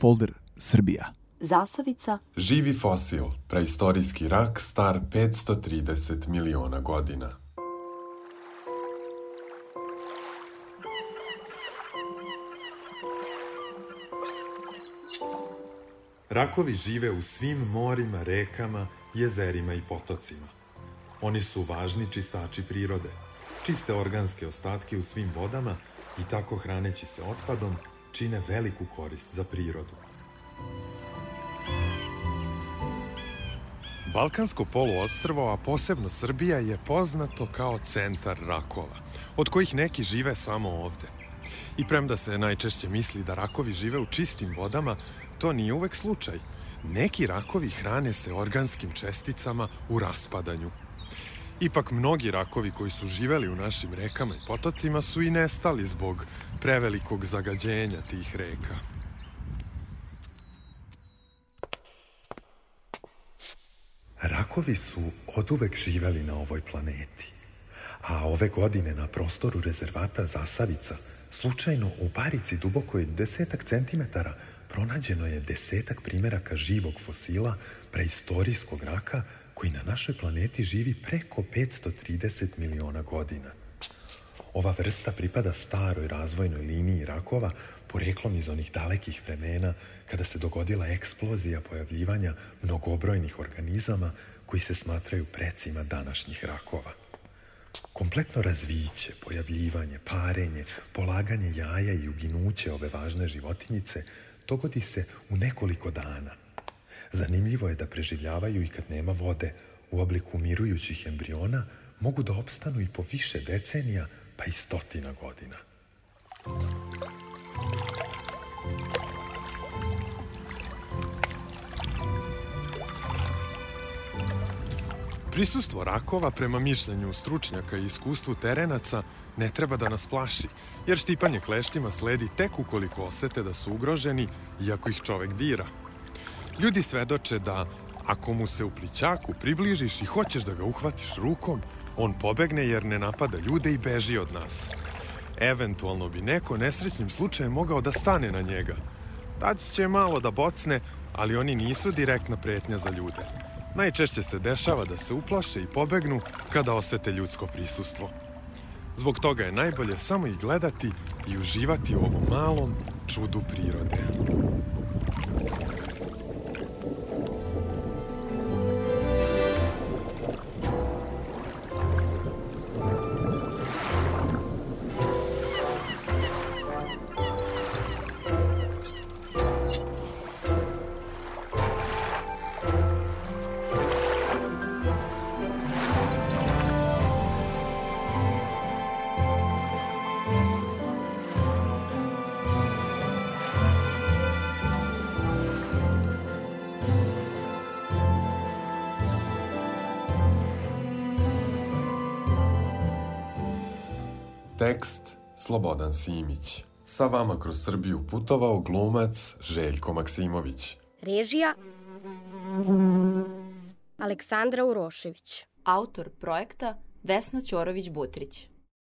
folder Srbija. Zasavica. Živi fosil, preistorijski rak star 530 miliona godina. Rakovi žive u svim morima, rekama, jezerima i potocima. Oni su važni čistači prirode, čiste organske ostatke u svim vodama i tako hraneći se otpadom čine veliku korist za prirodu. Balkansko poluostrvo, a posebno Srbija, je poznato kao centar rakova, od kojih neki žive samo ovde. I premda se najčešće misli da rakovi žive u čistim vodama, to nije uvek slučaj. Neki rakovi hrane se organskim česticama u raspadanju. Ipak mnogi rakovi koji su živeli u našim rekama i potocima su i nestali zbog prevelikog zagađenja tih reka. Rakovi su oduvek živeli na ovoj planeti, a ove godine na prostoru rezervata Zasavica, slučajno u barici dubokoj 10 centimetara, pronađeno je 10 primeraka živog fosila preistorijskog raka koji na našoj planeti živi preko 530 miliona godina. Ova vrsta pripada staroj razvojnoj liniji rakova, poreklom iz onih dalekih vremena kada se dogodila eksplozija pojavljivanja mnogobrojnih organizama koji se smatraju precima današnjih rakova. Kompletno razviće, pojavljivanje, parenje, polaganje jaja i uginuće ove važne životinjice dogodi se u nekoliko dana. Zanimljivo je da preživljavaju i kad nema vode, u obliku umirujućih embriona, mogu da opstanu i po više decenija, pa i stotina godina. Prisustvo rakova, prema mišljenju stručnjaka i iskustvu terenaca, ne treba da nas plaši, jer štipanje kleštima sledi tek ukoliko osete da su ugroženi i ako ih čovek dira. Ljudi svedoče da ako mu se u plićaku približiš i hoćeš da ga uhvatiš rukom, on pobegne jer ne napada ljude i beži od nas. Eventualno bi neko nesrećnim slučajem mogao da stane na njega. Tad će malo da bocne, ali oni nisu direktna pretnja za ljude. Najčešće se dešava da se uplaše i pobegnu kada osete ljudsko prisustvo. Zbog toga je najbolje samo ih gledati i uživati u ovom malom čudu prirode. Tekst Slobodan Simić. Sa vama kroz Srbiju putovao glumac Željko Maksimović. Režija Aleksandra Urošević. Autor projekta Vesna Ćorović-Butrić.